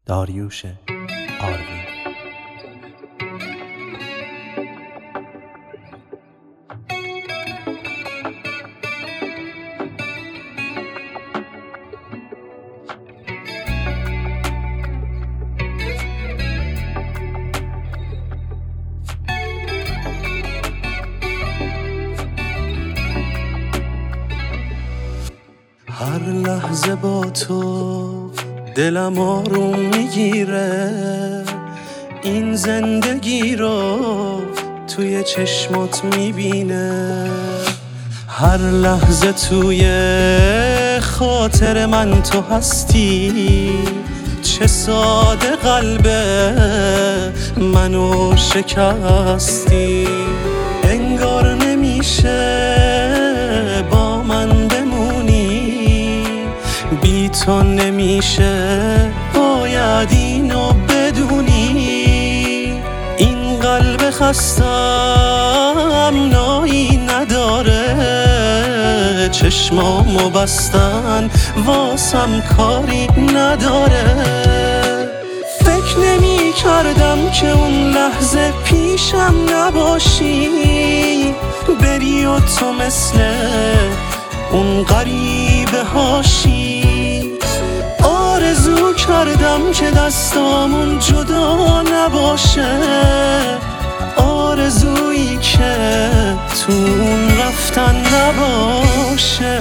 داریوش آروین. هر لحظه با تو دلم آروم میگیره، این زندگی رو توی چشمات میبینه. هر لحظه توی خاطر من تو هستی، چه ساده قلب منو شکستی. انگار نمیشه با من بمونی، بی تو نمیشه، باید اینو بدونی. این قلب خستم نایی نداره، چشمامو بستن واسم کاری نداره. فکر نمی کردم که اون لحظه پیشم نباشی، بری و تو مثل اون غریبه هاشی. آرزو کردم که دستامون جدا نباشه، آرزویی که تو اون رفتن نباشه.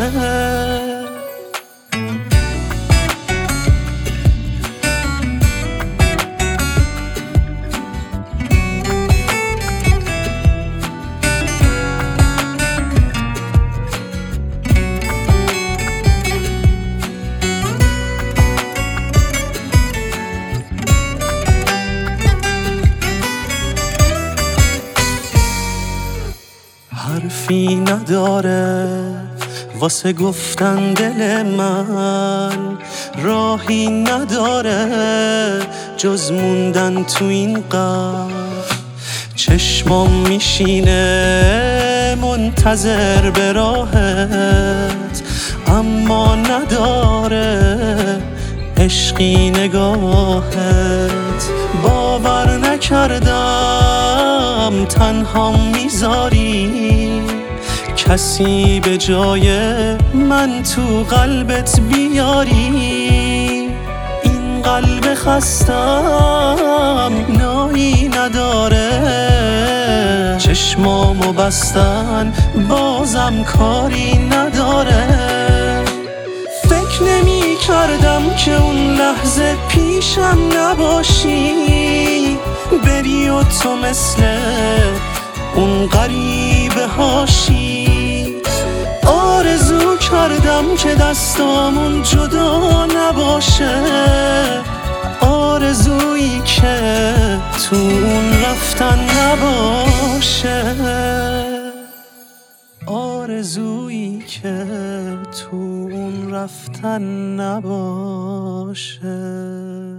حرفی نداره واسه گفتن دل من، راهی نداره جز موندن تو این قلب. چشمام میشینه منتظر به راهت، اما نداره عشقی نگاهت. باور نکردم تنها میذاری کسی به جای من تو قلبت بیاری. این قلب خستم نایی نداره، چشمامو بستن بازم کاری نداره. فکر نمی کردم که اون لحظه پیشم نباشی، بری و تو مثل اون غریبه هاشی. آرزو کردم که دستامون جدا نباشه، آرزویی که تو اون رفتن نباشه، آرزویی که تو اون رفتن نباشه.